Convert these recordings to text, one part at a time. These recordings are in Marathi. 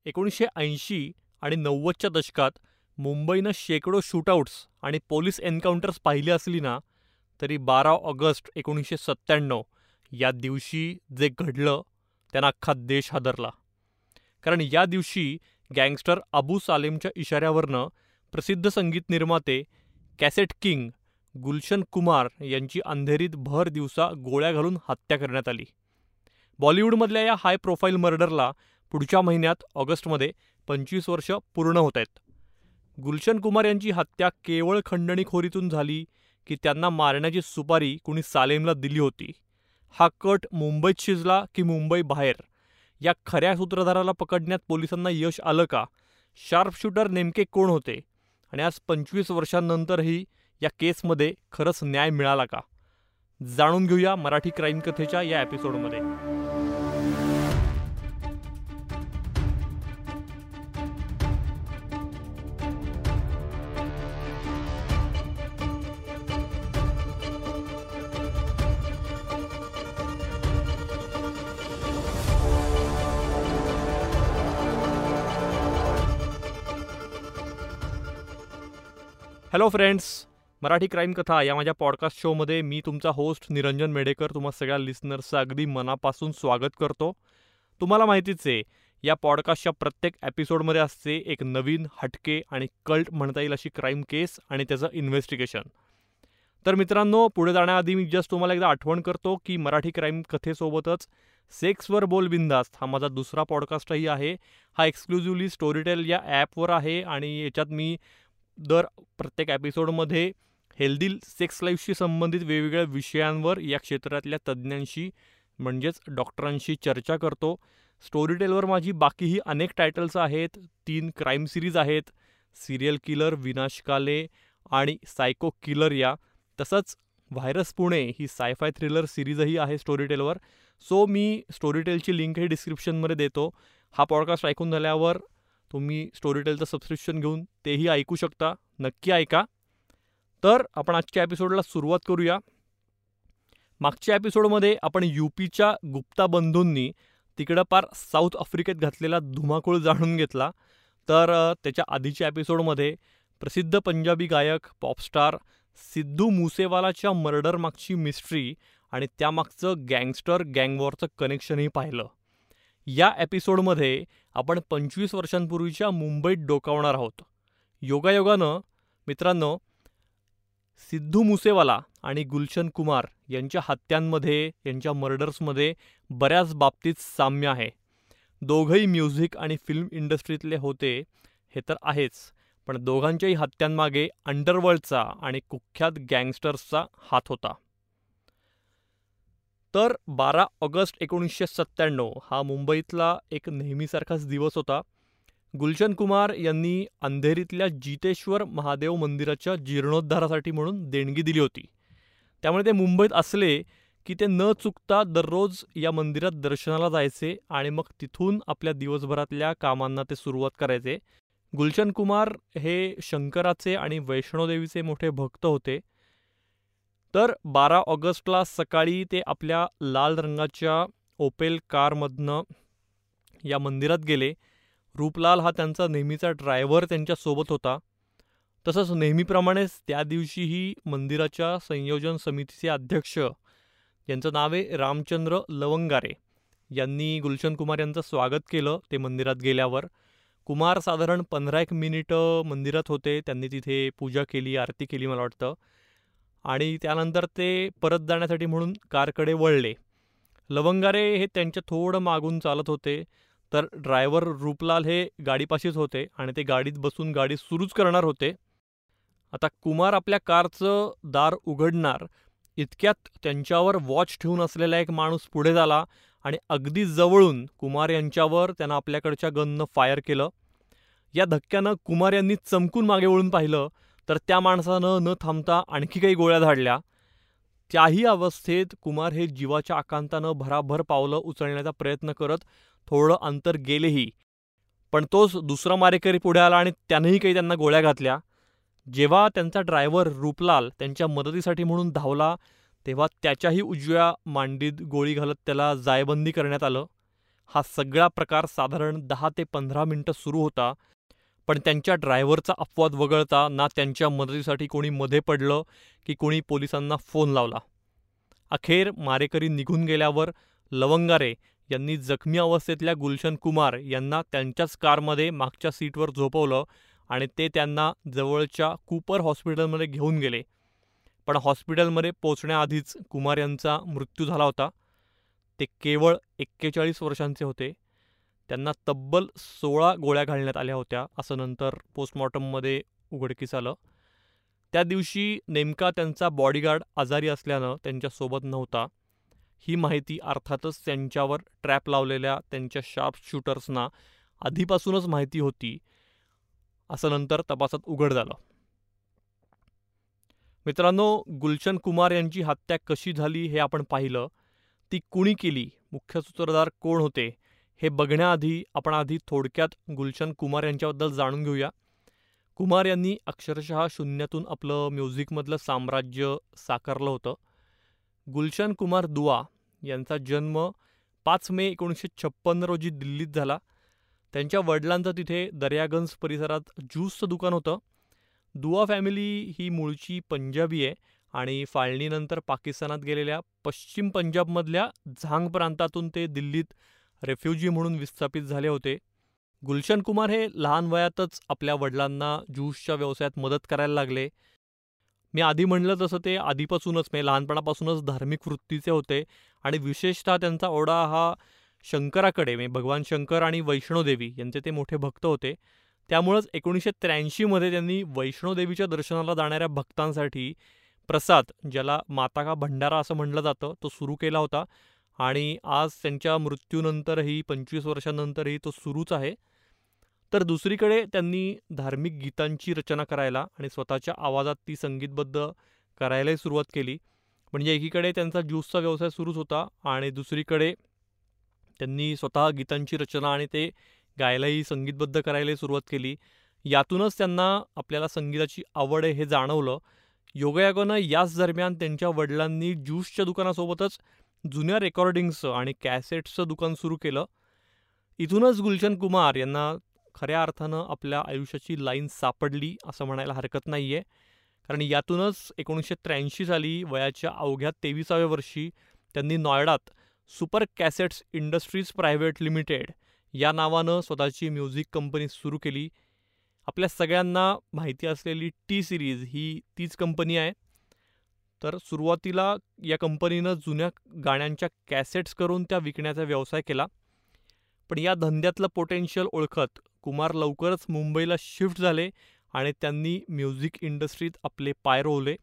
1980 आणि 90च्या दशकात मुंबईनं शेकडो शूटआउट्स आणि पोलीस एन्काउंटर्स पाहिली असली ना, तरी 12 ऑगस्ट 1997 या दिवशी जे घडलं त्यानं अख्खा देश हादरला. कारण या दिवशी गँगस्टर अबू सालेमच्या इशाऱ्यावरनं प्रसिद्ध संगीत निर्माते कॅसेट किंग गुलशन कुमार यांची अंधेरीत भर दिवसा गोळ्या घालून हत्या करण्यात आली. बॉलिवूडमधल्या या हाय प्रोफाईल मर्डरला पुढच्या महिन्यात ऑगस्टमध्ये 25 वर्ष पूर्ण होत आहेत. गुलशन कुमार यांची हत्या केवळ खंडणीखोरीतून झाली की त्यांना मारण्याची सुपारी कुणी सालेमला दिली होती? हा कट मुंबईत शिजला की मुंबई बाहेर? या खऱ्या सूत्रधाराला पकडण्यात पोलिसांना यश आलं का? शार्प शूटर नेमके कोण होते? आणि आज 25 वर्षांनंतरही या केसमध्ये खरंच न्याय मिळाला का? जाणून घेऊया मराठी क्राईम कथेच्या या एपिसोडमध्ये. हॅलो फ्रेंड्स, मराठी क्राईम कथा या माझ्या पॉडकास्ट शोमध्ये मी तुमचा होस्ट निरंजन मेढेकर तुम्हा सगळ्या लिस्नर्सचं अगदी मनापासून स्वागत करतो. तुम्हाला माहितीच आहे, या पॉडकास्टच्या प्रत्येक एपिसोडमध्ये असते एक नवीन, हटके आणि कल्ट म्हणता येईल अशी क्राईम केस आणि त्याचं इन्व्हेस्टिगेशन. तर मित्रांनो, पुढे जाण्याआधी मी जस्ट तुम्हाला एकदा आठवण करतो की मराठी क्राईम कथेसोबतच सेक्सवर बोल बिंदास्त हा माझा दुसरा पॉडकास्टही आहे. हा एक्सक्लुझिव्हली स्टोरीटेल या ॲपवर आहे आणि याच्यात मी प्रत्येक एपिसोडमध्ये हेल्दी सेक्स लाईफशी संबंधित वेगवेगळ्या विषयांवर या क्षेत्रातल्या तज्ज्ञांशी म्हणजेच डॉक्टरांशी चर्चा करतो. स्टोरीटेलवर माझी बाकीही अनेक टायटल्स आहेत. 3 क्राईम सिरीज आहेत, सिरियल किलर, विनाशकाले आणि सायको किलर या. तसंच व्हायरस पुणे ही सायफाय थ्रिलर सिरीजही आहे स्टोरीटेलवर. सो मी स्टोरीटेलची लिंकही डिस्क्रिप्शनमध्ये देतो. हा पॉडकास्ट ऐकून झाल्यावर तुम्ही स्टोरीटेलचं सबस्क्रिप्शन घेऊन तेही ऐकू शकता. नक्की ऐका. तर आपण आजच्या एपिसोडला सुरुवात करूया. मागच्या एपिसोडमध्ये आपण यूपीच्या गुप्ता बंधूंनी तिकडं पार साऊथ आफ्रिकेत घातलेला धुमाकूळ जाणून घेतला. तर त्याच्या आधीच्या एपिसोडमध्ये प्रसिद्ध पंजाबी गायक पॉपस्टार सिद्धू मुसेवालाच्या मर्डर मागची मिस्ट्री आणि त्यामागचं गँगस्टर गँगवॉरचं कनेक्शनही पाहिलं. या एपिसोडमध्ये आपण 25 वर्षांपूर्वीच्या मुंबईत डोकावणार आहोत. योगायोगानं मित्रांनो, सिद्धू मुसेवाला आणि गुलशन कुमार यांच्या हत्यांमध्ये, यांच्या मर्डर्समध्ये बऱ्याच बाबतीत साम्य आहे. दोघंही म्युझिक आणि फिल्म इंडस्ट्रीतले होते हे तर आहेच, पण दोघांच्याही हत्यांमागे अंडरवर्ल्डचा आणि कुख्यात गँगस्टर्सचा हात होता. तर 12 ऑगस्ट 1997 हा मुंबईतला एक नेहमीसारखाच दिवस होता. गुलशन कुमार यांनी अंधेरीतल्या जितेश्वर महादेव मंदिराच्या जीर्णोद्धारासाठी म्हणून देणगी दिली होती. त्यामुळे ते मुंबईत असले की ते न चुकता दररोज या मंदिरात दर्शनाला जायचे आणि मग तिथून आपल्या दिवसभरातल्या कामांना ते सुरुवात करायचे. गुलशन कुमार हे शंकराचे आणि वैष्णोदेवीचे मोठे भक्त होते. तर 12 ऑगस्टला सकाळी ते आपल्या लाल रंगाच्या ओपेल कारमधनं या मंदिरात गेले. रूपलाल हा त्यांचा नेहमीचा ड्रायव्हर त्यांच्यासोबत होता. तसंच नेहमीप्रमाणेच त्या दिवशीही मंदिराच्या संयोजन समितीचे अध्यक्ष, यांचं नाव आहे रामचंद्र लवंगारे, यांनी गुलशन कुमार यांचं स्वागत केलं. ते मंदिरात गेल्यावर कुमार साधारण 15 मिनिटं मंदिरात होते. त्यांनी तिथे पूजा केली, आरती केली मला वाटतं, आणि त्यानंतर ते परत जाण्यासाठी म्हणून कारकडे वळले. लवंगारे हे त्यांच्या थोडं मागून चालत होते. तर ड्रायव्हर रूपलाल हे गाडीपाशीच होते आणि ते गाडीत बसून गाडी सुरूच करणार होते. आता कुमार आपल्या कारचं दार उघडणार इतक्यात त्यांच्यावर वॉच ठेवून असलेला एक माणूस पुढे झाला आणि अगदी जवळून कुमार यांच्यावर त्यानं आपल्याकडच्या गननं फायर केलं. या धक्क्यानं कुमार यांनी चमकून मागे वळून पाहिलं तर त्या माणसानं न थांबता आणखी काही गोळ्या झाडल्या. त्याही अवस्थेत कुमार हे जीवाच्या आकांतानं भराभर पावलं उचलण्याचा प्रयत्न करत थोडं अंतर गेलेही, पण तोच दुसरा मारेकरी पुढे आला आणि त्यानंही काही त्यांना गोळ्या घातल्या. जेव्हा त्यांचा ड्रायव्हर रूपलाल त्यांच्या मदतीसाठी म्हणून धावला तेव्हा त्याच्याही उजव्या मांडीत गोळी घालत त्याला जायबंदी करण्यात आलं. हा सगळा प्रकार साधारण 10 ते 15 मिनिटं सुरू होता, पण त्यांच्या ड्रायव्हरचा अपवाद वगळता ना त्यांच्या मदतीसाठी कोणी मध्ये पडलं की कोणी पोलिसांना फोन लावला. अखेर मारेकरी निघून गेल्यावर लवंगारे यांनी जखमी अवस्थेतल्या गुलशन कुमार यांना त्यांच्याच कारमध्ये मागच्या सीटवर झोपवलं आणि ते त्यांना जवळच्या कूपर हॉस्पिटलमध्ये घेऊन गेले. पण हॉस्पिटलमध्ये पोचण्याआधीच कुमार यांचा मृत्यू झाला होता. ते केवळ 41 वर्षांचे होते. त्यांना तब्बल 16 गोळ्या घालण्यात आल्या होत्या, असं नंतर पोस्टमॉर्टममध्ये उघडकीस आलं. त्या दिवशी नेमका त्यांचा बॉडीगार्ड आजारी असल्यानं त्यांच्यासोबत नव्हता. ही माहिती अर्थातच त्यांच्यावर ट्रॅप लावलेल्या त्यांच्या शार्प शूटर्सना आधीपासूनच माहिती होती, असं नंतर तपासात उघड झालं. मित्रांनो, गुलशन कुमार यांची हत्या कशी झाली हे आपण पाहिलं. ती कुणी केली, मुख्य सूत्रधार कोण होते, हे बघण्याआधी आपण आधी थोडक्यात गुलशन कुमार यांच्याबद्दल जाणून घेऊया. कुमार यांनी अक्षरशः शून्यातून आपलं म्युझिकमधलं साम्राज्य साकारलं होतं. गुलशन कुमार दुआ यांचा जन्म 5 मे 1956 रोजी दिल्लीत झाला. त्यांच्या वडिलांचं तिथे दर्यागंज परिसरात ज्यूसचं दुकान होतं. दुआ फॅमिली ही मूळची पंजाबी आहे आणि फाळणीनंतर पाकिस्तानात गेलेल्या पश्चिम पंजाबमधल्या झांग प्रांतातून ते दिल्लीत रेफ्युजी म्हणून विस्थापित झाले होते. गुलशन कुमार हे लहान वयातच आपल्या वडिलांना ज्यूसच्या व्यवसायात मदत करायला लागले. मी आधी म्हणलं तसं ते आधीपासूनच म्हणजे लहानपणापासूनच धार्मिक वृत्तीचे होते आणि विशेषतः त्यांचा ओढा हा शंकराकडे म्हणजे भगवान शंकर आणि वैष्णोदेवी यांचे ते मोठे भक्त होते. त्यामुळंच 1983मध्ये त्यांनी वैष्णोदेवीच्या दर्शनाला जाणाऱ्या भक्तांसाठी प्रसाद, ज्याला माता का भंडारा असं म्हटलं जातं, तो सुरू केला होता आणि आज त्यांच्या मृत्यूनंतरही 25 वर्षांनंतरही तो सुरूच आहे. तर दुसरीकडे त्यांनी धार्मिक गीतांची रचना करायला आणि स्वतःच्या आवाजात ती संगीतबद्ध करायलाही सुरुवात केली. म्हणजे एकीकडे त्यांचा ज्यूसचा व्यवसाय सुरूच होता आणि दुसरीकडे त्यांनी स्वतः गीतांची रचना आणि ते गायलाही संगीतबद्ध करायलाही सुरुवात केली. यातूनच त्यांना आपल्याला संगीताची आवड आहे हे जाणवलं. योगायोगानं याच दरम्यान त्यांच्या वडिलांनी ज्यूसच्या दुकानासोबतच जुन्या रेकॉर्डिंग्सचं आणि कॅसेट्सचं दुकान सुरू केलं. इथूनच गुलशन कुमार यांना खऱ्या अर्थानं आपल्या आयुष्याची लाईन सापडली असं म्हणायला हरकत नाही आहे. कारण यातूनच 1983 साली वयाच्या अवघ्या 23व्या वर्षी त्यांनी नॉयडात Super Cassettes Industries Private Limited या नावानं स्वतःची म्युझिक कंपनी सुरू केली. आपल्या सगळ्यांना माहिती असलेली टी सिरीज ही तीच कंपनी आहे. तर सुरुवातीला या कंपनीनं जुन्या गाण्यांच्या कॅसेट्स करून त्या विकण्याचा व्यवसाय केला. पण या धंद्यातलं पोटेन्शियल ओळखत कुमार लवकरच मुंबईला शिफ्ट झाले आणि त्यांनी म्युझिक इंडस्ट्रीत आपले पाय रोवले.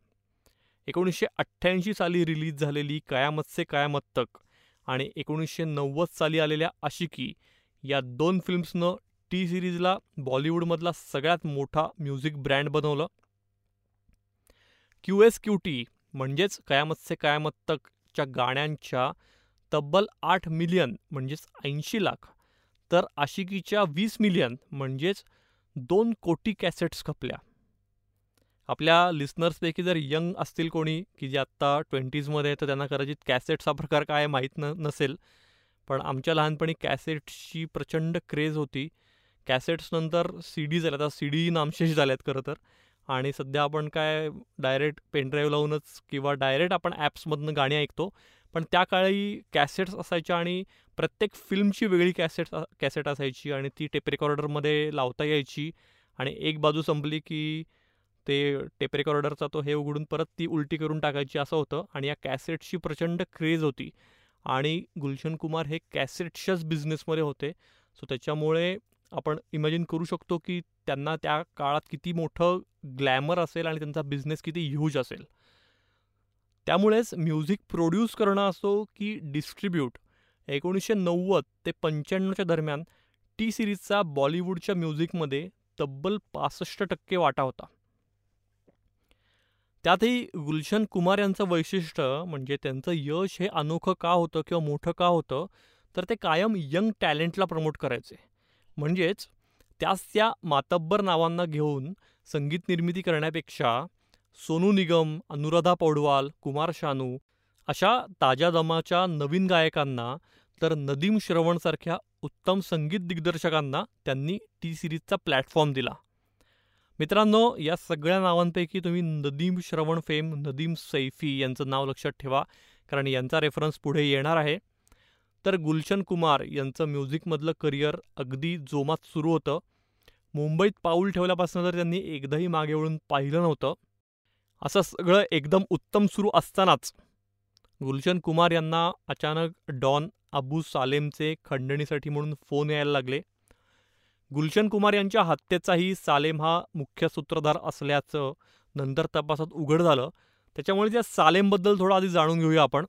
1988 साली रिलीज झालेली कयामत से कयामत तक आणि 1990 साली आलेल्या आशिकी या 2 फिल्म्सनं टी सिरीजला बॉलिवूडमधला सगळ्यात मोठा म्युझिक ब्रँड बनवलं. QSQT म्हणजेच कयामत से कयामत तकच्या गाण्यांच्या तब्बल 8 मिलियन म्हणजेच 80 लाख, तर आशिकीच्या 20 मिलियन म्हणजेच 2 कोटी कॅसेट्स खपल्या. आपल्या लिस्नर्सपैकी जर यंग असतील कोणी की जे आत्ता 20sमध्ये तर त्यांना कदाचित कॅसेट्स हा प्रकार काय माहीत नसेल. पण आमच्या लहानपणी कॅसेट्सची प्रचंड क्रेज होती. कॅसेट्सनंतर CD झाल्या, आता CD नामशेष झाल्यात खरं तर. आणि सध्या आपण काय डायरेक्ट पेनड्राईव्ह लावूनच किंवा डायरेक्ट आपण ॲप्समधनं गाणी ऐकतो. पण त्या काळी कॅसेट्स असायच्या आणि प्रत्येक फिल्मची वेगळी कॅसेट असायची आणि ती टेप रेकॉर्डरमध्ये लावता यायची आणि एक बाजू संपली की ते टेप रेकॉर्डरचा तो हे उघडून परत ती उलटी करून टाकायची असं होतं. आणि या कॅसेट्सची प्रचंड क्रेज होती आणि गुलशन कुमार हे कॅसेट्सच्याच बिझनेसमध्ये होते. सो त्याच्यामुळे आपण इमॅजिन करू शकतो की त्यांना त्या काळात किती मोठं ग्लॅमर असेल आणि त्यांचा बिझनेस किती ह्यूज असेल. त्यामुळेच म्युझिक प्रोड्यूस करणं असो की डिस्ट्रीब्यूट, 1990 ते 95च्या दरम्यान टी सिरीजचा बॉलिवूडच्या म्युझिकमध्ये तब्बल 65% वाटा होता. त्यातही गुलशन कुमार यांचं वैशिष्ट्य म्हणजे त्यांचं यश हे अनोखं का होतं किंवा मोठं का होतं, तर ते कायम यंग टॅलेंटला प्रमोट करायचे. म्हणजेच त्या मातब्बर नावांना घेऊन संगीत निर्मिती करण्यापेक्षा सोनू निगम, अनुराधा पौडवाल, कुमार शानू अशा ताज्या दमाच्या नवीन गायकांना, तर नदीम श्रवणसारख्या उत्तम संगीत दिग्दर्शकांना त्यांनी टी सिरीजचा प्लॅटफॉर्म दिला. मित्रांनो, या सगळ्या नावांपैकी तुम्ही नदीम श्रवण फेम नदीम सैफी यांचं नाव लक्षात ठेवा, कारण यांचा रेफरन्स पुढे येणार आहे. तर गुलशन कुमार यांचं म्युझिकमधलं करिअर अगदी जोमात सुरू होतं. मुंबईत पाऊल ठेवल्यापासून तर त्यांनी एकदाही मागे वळून पाहिलं नव्हतं. असं सगळं एकदम उत्तम सुरू असतानाच गुलशन कुमार यांना अचानक डॉन अबू सालेमचे खंडणीसाठी म्हणून फोन यायला लागले. गुलशन कुमार यांच्या हत्येचाही सालेम हा मुख्य सूत्रधार असल्याचं नंतर तपासात उघड झालं. त्याच्यामुळे त्या सालेमबद्दल थोडं आधी जाणून घेऊया आपण.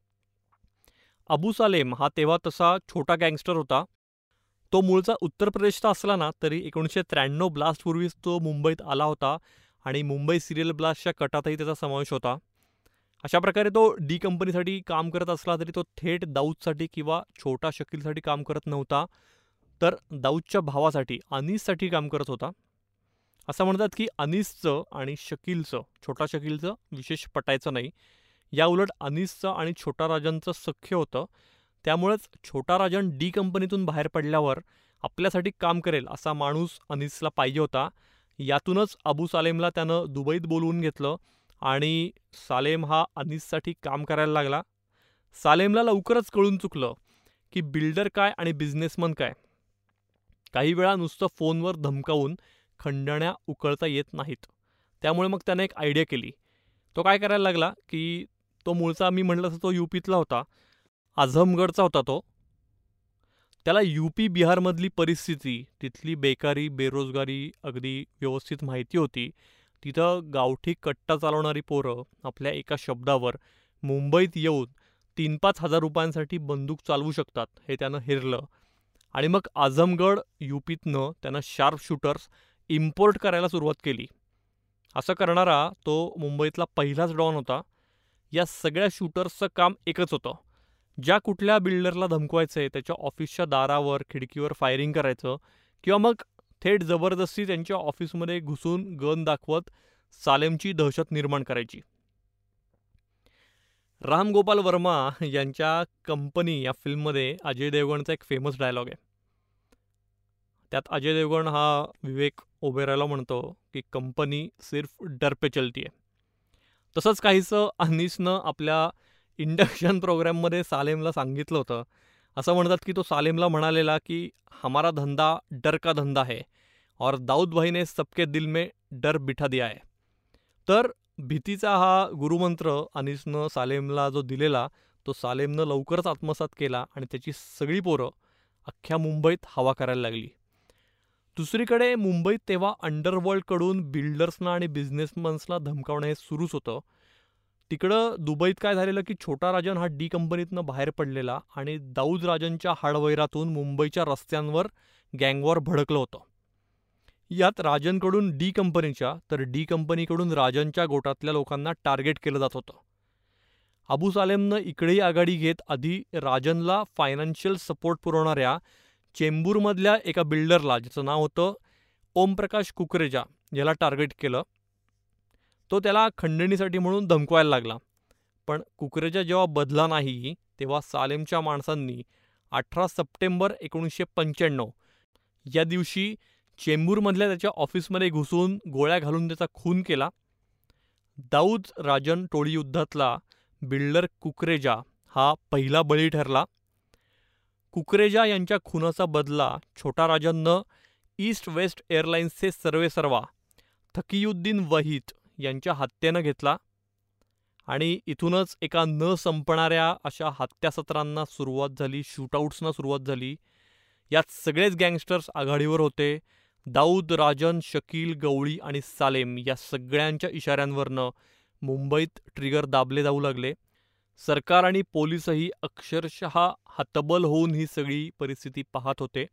अबू सालेम हा तेव्हा तसा छोटा गँगस्टर होता. तो मूळचा उत्तर प्रदेशचा असला ना तरी 1993 ब्लास्टपूर्वीच तो मुंबईत आला होता आणि मुंबई सिरियल ब्लास्टच्या कटातही त्याचा समावेश होता. अशा प्रकारे तो डी कंपनीसाठी काम करत असला तरी तो थेट दाऊदसाठी किंवा छोटा शकीलसाठी काम करत नव्हता, तर दाऊदच्या भावासाठी अनीससाठी काम करत होता. असं म्हणतात की अनीसचं आणि शकीलचं, छोटा शकीलचं विशेष पटायचं नाही. या उलट अनीसचं आणि छोटा राजनचं सख्य होतं. त्यामुळेच छोटा राजन डी कंपनीतून बाहेर पडल्यावर आपल्यासाठी काम करेल असा माणूस अनीसला पाहिजे होता. यातूनच अबू सालेमला त्यानं दुबईत बोलवून घेतलं आणि सालेम हा अनीससाठी काम करायला लागला. सालेमला लवकरच कळून चुकलं की बिल्डर काय आणि बिझनेसमन काय. काही वेळा नुसतं फोनवर धमकावून खंडण्या उकळता येत नाहीत. त्यामुळे मग त्याने एक आयडिया केली. तो काय करायला लागला की तो मूळचा मी म्हटलं असं तो यूपीतला होता, आझमगडचा होता तो. त्याला यूपी बिहारमधली परिस्थिती, तिथली बेकारी बेरोजगारी अगदी व्यवस्थित माहिती होती. तिथं गावठी कट्टा चालवणारी पोरं आपल्या एका शब्दावर मुंबईत येऊन 3-5 हजार रुपयांसाठी बंदूक चालवू शकतात हे त्यानं हेरलं. आणि मग आझमगड यूपीतनं त्यानं शार्प शूटर्स इम्पोर्ट करायला सुरुवात केली. असं करणारा तो मुंबईतला पहिलाच डॉन होता. या सगळ्या शूटर्सचं काम एकच होतं, ज्या कुठल्या बिल्डरला धमकवायचं आहे त्याच्या ऑफिसच्या दारावर खिडकीवर फायरिंग करायचं किंवा मग थेट जबरदस्ती त्यांच्या ऑफिसमध्ये घुसून गन दाखवत सालेमची दहशत निर्माण करायची. राम गोपाल वर्मा यांच्या कंपनी या फिल्ममध्ये अजय देवगणचा एक फेमस डायलॉग आहे. त्यात अजय देवगण हा विवेक ओबेरॉयला म्हणतो की कंपनी सिर्फ डर पे चलती है. तसंच काहीसं अनीसनं आपल्या इंडक्शन प्रोग्राममध्ये सालेमला सांगितलं होतं. असं म्हणतात की तो सालेमला म्हणालेला की हमारा धंदा डर का धंदा है और दाऊद भाई ने सबके दिल में डर बिठा दिया है. तर भीतीचा हा गुरुमंत्र अनीसनं सालेमला जो दिलेला तो सालेमनं लवकरच आत्मसात केला आणि त्याची सगळी पोरं अख्ख्या मुंबईत हवा करायला लागली. दुसरीकडे मुंबईत तेव्हा अंडरवर्ल्डकडून बिल्डर्सना आणि बिझनेसमन्सला धमकावणं हे सुरूच होतं. तिकडं दुबईत काय झालेलं की छोटा राजन हा डी कंपनीतनं बाहेर पडलेला आणि दाऊद राजनच्या हाडवैरातून मुंबईच्या रस्त्यांवर गँगवॉर भडकलं होतं. यात राजनकडून डी कंपनीच्या तर डी कंपनीकडून राजनच्या गोटातल्या लोकांना टार्गेट केलं जात होतं. अबू सालेमनं इकडेही आघाडी घेत आधी राजनला फायनान्शियल सपोर्ट पुरवणाऱ्या चेंबूरमधल्या एका बिल्डरला, ज्याचं नाव होतं ओमप्रकाश कुकरेजा, याला टार्गेट केलं. तो त्याला खंडणीसाठी म्हणून धमकवायला लागला. पण कुकरेजा जेव्हा बदला नाही तेव्हा सालेमच्या माणसांनी 18 सप्टेंबर 1995 या दिवशी चेंबूरमधल्या त्याच्या ऑफिसमध्ये घुसून गोळ्या घालून त्याचा खून केला. दाऊद राजन टोळी युद्धातला बिल्डर कुकरेजा हा पहिला बळी ठरला. कुकरेजा यांच्या खुनाचा बदला छोटा राजननं ईस्ट वेस्ट एअरलाइन्सचे सर्वेसर्वा थकीयुद्दीन वहीद यांच्या हत्येनं घेतला. आणि इथूनच एका न संपणाऱ्या अशा हत्यासत्रांना सुरुवात झाली, शूटआउट्सना सुरुवात झाली. यात सगळेच गँगस्टर्स आघाडीवर होते. दाऊद, राजन, शकील, गवळी आणि सालेम या सगळ्यांच्या इशाऱ्यांवरनं मुंबईत ट्रिगर दाबले जाऊ लागले. सरकार आणि पोलीसही अक्षरशः हतबल होऊन ही सगळी परिस्थिती पाहत होते.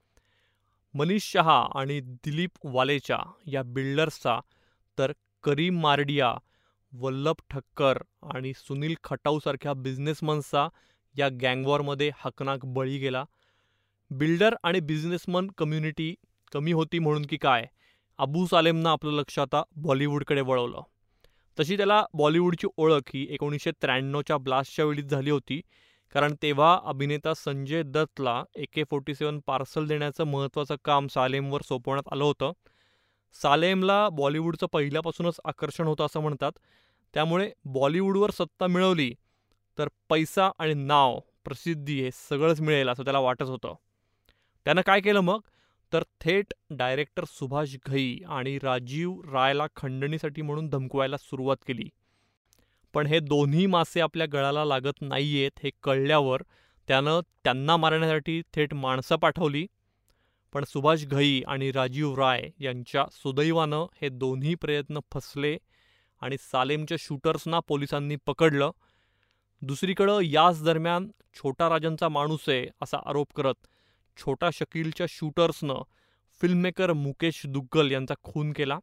मनीष शहा आणि दिलीप वालेचा या बिल्डर्सचा, तर करीम मारडिया, वल्लभ ठक्कर आणि सुनील खटाऊसारख्या बिझनेसमन्सचा या गँगवॉरमध्ये हकनाक बळी गेला. बिल्डर आणि बिझनेसमन कम्युनिटी कमी होती म्हणून की काय, अबू सालेमनं आपलं लक्ष आता बॉलिवूडकडे वळवलं. तशी त्याला बॉलिवूडची ओळख ही 1993च्या ब्लास्टच्या वेळीच झाली होती, कारण तेव्हा अभिनेता संजय दत्तला AK-47 पार्सल देण्याचं महत्त्वाचं काम सालेमवर सोपवण्यात आलं होतं. सालेमला बॉलिवूडचं पहिल्यापासूनच आकर्षण होतं असं म्हणतात. त्यामुळे बॉलिवूडवर सत्ता मिळवली तर पैसा आणि नाव, प्रसिद्धी हे सगळंच मिळेल असं त्याला वाटत होतं. त्यानं काय केलं मग? तर थेट डायरेक्टर सुभाष घई आणि राजीव रायला खंडणीसाठी म्हणून धमकवायला सुरुवात केली. पण हे दोन्ही मासे आपल्या गळाला लागत नाहीयेत हे कळल्यावर त्यानं त्यांना मारण्यासाठी थेट माणसं पाठवली. पण सुभाष घई आणि राजीव राय यांच्या सुदैवानं हे दोन्ही प्रयत्न फसले आणि सालेमच्या शूटर्सना पोलिसांनी पकडलं. दुसरीकडं याच दरम्यान छोटा राजनचा माणूस आहे असा आरोप करत छोटा शकीलच्या शूटर्सनं फिल्ममेकर मुकेश दुग्गल यांचा खून केला.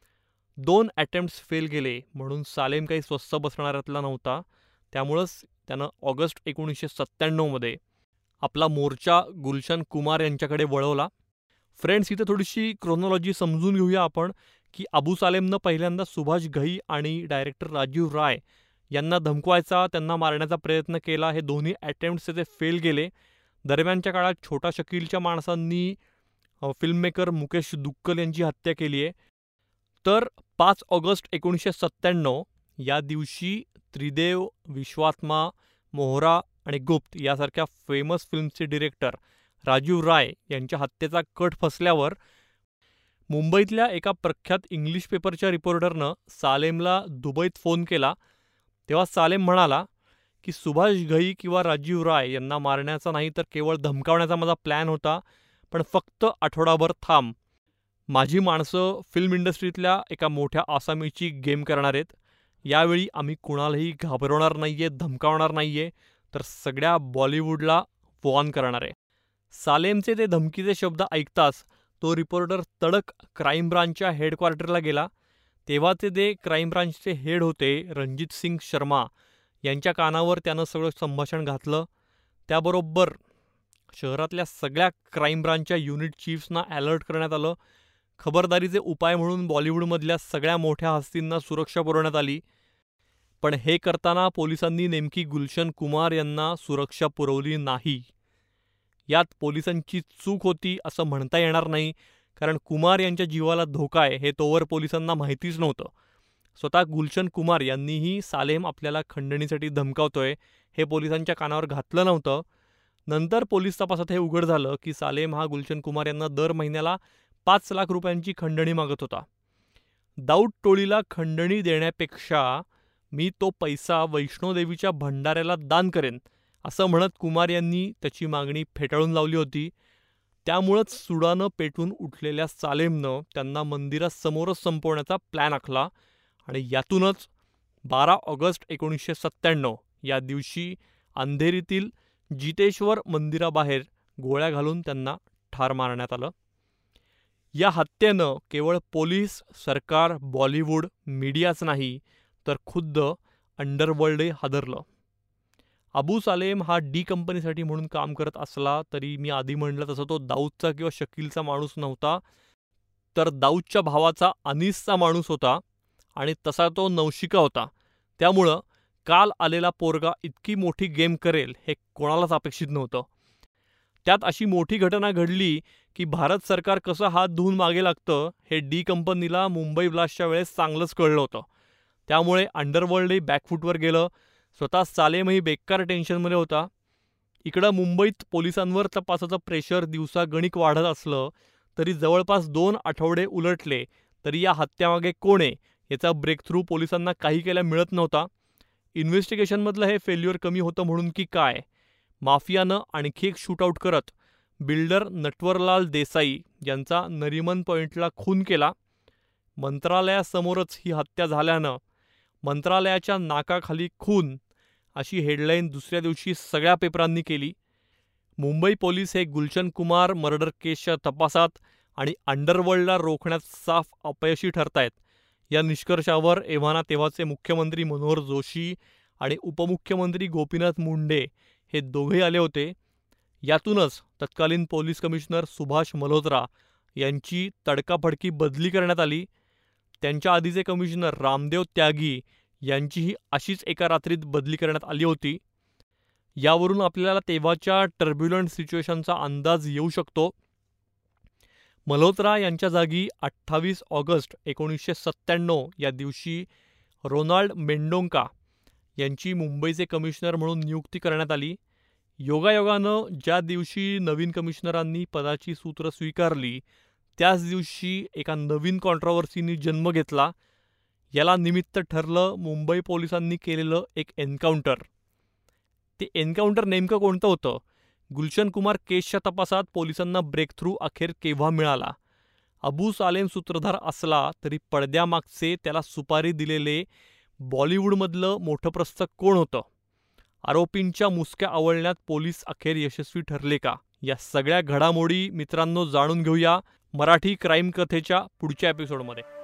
2 अटेम्प्ट्स फेल गेले म्हणून सालेम काही स्वस्थ बसणाऱ्यातला नव्हता. त्यामुळंच त्यानं ऑगस्ट 1997मध्ये आपला मोर्चा गुलशन कुमार यांच्याकडे वळवला. फ्रेंड्स, इथं थोडीशी क्रोनॉलॉजी समजून घेऊया आपण की अबू सालेमनं पहिल्यांदा सुभाष घई आणि डायरेक्टर राजीव राय यांना धमकवायचा, त्यांना मारण्याचा प्रयत्न केला. हे दोन्ही अटेम्प्ट्स त्याचे फेल गेले. दरम्यानच्या काळात छोटा शकीलच्या माणसांनी फिल्ममेकर मुकेश दुग्गल यांची हत्या केली आहे. तर 5 ऑगस्ट 1997 या दिवशी त्रिदेव, विश्वात्मा, मोहरा आणि गुप्त यासारख्या फेमस फिल्मचे डिरेक्टर राजीव राय यांच्या हत्येचा कट फसल्यावर मुंबईतल्या एका प्रख्यात इंग्लिश पेपरच्या रिपोर्टरनं सालेमला दुबईत फोन केला. तेव्हा सालेम म्हणाला की सुभाष घई किंवा राजीव राय यांना मारण्याचा नाही तर केवळ धमकावण्याचा माझा प्लॅन होता. पण फक्त आठवडाभर थांब. माझी माणसं फिल्म इंडस्ट्रीतल्या एका मोठ्या आसामीची गेम करणार आहेत. यावेळी आम्ही कुणालाही घाबरवणार नाहीये, धमकावणार नाहीये, तर सगळ्या बॉलिवूडला वॉर्न करणार आहे. सालेमचे ते धमकीचे शब्द ऐकताच तो रिपोर्टर तडक क्राईम ब्रांचच्या हेडक्वार्टरला गेला. तेव्हाचे ते क्राईम ब्रांचचे हेड होते रणजित सिंग शर्मा यांच्या कानावर त्यानं सगळं संभाषण घातलं. त्याबरोबर शहरातल्या सगळ्या क्राईम ब्रांचच्या युनिट चीफ्सना अलर्ट करण्यात आलं. खबरदारीचे उपाय म्हणून बॉलिवूडमधल्या सगळ्या मोठ्या हस्तींना सुरक्षा पुरवण्यात आली. पण हे करताना पोलिसांनी नेमकी गुलशन कुमार यांना सुरक्षा पुरवली नाही. यात पोलिसांची चूक होती असं म्हणता येणार नाही, कारण कुमार यांच्या जीवाला धोका आहे हे तोवर पोलिसांना माहितीच नव्हतं. स्वतः गुलशन कुमार यांनीही सालेम आपल्याला खंडणीसाठी धमकावतोय हे पोलिसांच्या कानावर घातलं नव्हतं. नंतर पोलीस तपासात हे उघड झालं की सालेम हा गुलशन कुमार यांना दर महिन्याला 5 लाख रुपयांची खंडणी मागत होता. दाऊद टोळीला खंडणी देण्यापेक्षा मी तो पैसा वैष्णोदेवीच्या भंडाऱ्याला दान करेन असं म्हणत कुमार यांनी त्याची मागणी फेटाळून लावली होती. त्यामुळंच सुडानं पेटून उठलेल्या सालेमनं त्यांना मंदिरासमोरच संपवण्याचा प्लॅन आखला आणि यातूनच 12 ऑगस्ट 1997 या दिवशी अंधेरीतील जितेश्वर मंदिराबाहेर गोळ्या घालून त्यांना ठार मारण्यात आलं. या हत्येनं केवळ पोलीस, सरकार, बॉलिवूड, मीडियाच नाही तर खुद्द अंडरवर्ल्डही हादरलं. अबू सालेम हा डी कंपनीसाठी म्हणून काम करत असला तरी मी आधी म्हणलं तसं तो दाऊदचा किंवा शकीलचा माणूस नव्हता, तर दाऊदच्या भावाचा अनीसचा माणूस होता आणि तसा तो नवशिका होता. त्यामुळं काल आलेला पोरगा इतकी मोठी गेम करेल हे कोणालाच अपेक्षित नव्हतं. त्यात अशी मोठी घटना घडली की भारत सरकार कसं हात धुवून मागे लागतं हे डी कंपनीला मुंबई ब्लास्टच्या वेळेस चांगलंच कळलं होतं. त्यामुळे अंडरवर्ल्डही बॅकफूटवर गेलं. स्वतः सालेमही बेकार टेन्शनमध्ये होता. इकडं मुंबईत पोलिसांवर तपासाचं प्रेशर दिवसागणिक वाढत असलं तरी जवळपास 2 आठवडे उलटले तरी या हत्यामागे कोण आहे याचा ब्रेकथ्रू पोलिसांना काही केल्या मिळत नव्हता. इन्व्हेस्टिगेशनमधलं हे फेल्युअर कमी होतं म्हणून की काय, माफियानं आणखी एक शूटआउट करत बिल्डर नटवरलाल देसाई यांचा नरिमन पॉइंटला खून केला. मंत्रालयासमोरच ही हत्या झाल्यानं मंत्रालयाच्या नाकाखाली खून अशी हेडलाईन दुसऱ्या दिवशी सगळ्या पेपरांनी केली. मुंबई पोलीस हे गुलशन कुमार मर्डर केसच्या तपासात आणि अंडरवर्ल्डला रोखण्यात साफ अपयशी ठरतायत या निष्कर्षावर एव्हाना तेव्हाचे मुख्यमंत्री मनोहर जोशी आणि उपमुख्यमंत्री गोपीनाथ मुंडे हे दोघेही आले होते. यातूनच तत्कालीन पोलीस कमिशनर सुभाष मल्होत्रा यांची तडकाफडकी बदली करण्यात आली. त्यांच्या आधीचे कमिशनर रामदेव त्यागी यांचीही अशीच एका रात्रीत बदली करण्यात आली होती. यावरून आपल्याला तेव्हाच्या टर्ब्युलंट सिच्युएशनचा अंदाज येऊ शकतो. मल्होत्रा यांच्या जागी 28 ऑगस्ट 1997 या दिवशी रोनाल्ड मेंडोंका यांची मुंबईचे कमिशनर म्हणून नियुक्ती करण्यात आली. योगायोगानं ज्या दिवशी नवीन कमिशनरांनी पदाची सूत्र स्वीकारली त्याच दिवशी एका नवीन कॉन्ट्रॉवर्सीनी जन्म घेतला. याला निमित्त ठरलं मुंबई पोलिसांनी केलेलं एक एन्काउंटर. ते एन्काउंटर नेमकं कोणतं होतं? गुलशन कुमार केसच्या तपासात पोलिसांना ब्रेक थ्रू अखेर केव्हा मिळाला? अबू सालेम सूत्रधार असला तरी पडद्यामागचे त्याला सुपारी दिलेले बॉलिवूडमधलं मोठं प्रस्थक कोण होतं? आरोपींच्या मुसक्या आवळण्यात पोलीस अखेर यशस्वी ठरले का? या सगळ्या घडामोडी मित्रांनो जाणून घेऊया मराठी क्राईम कथेच्या पुढच्या एपिसोडमध्ये.